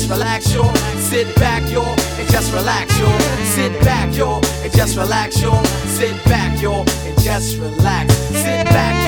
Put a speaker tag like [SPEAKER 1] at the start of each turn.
[SPEAKER 1] just relax, yo. Sit back, yo, and just relax, yo. Sit back, yo, and just relax, yo. Sit back, yo, and just relax. Sit back,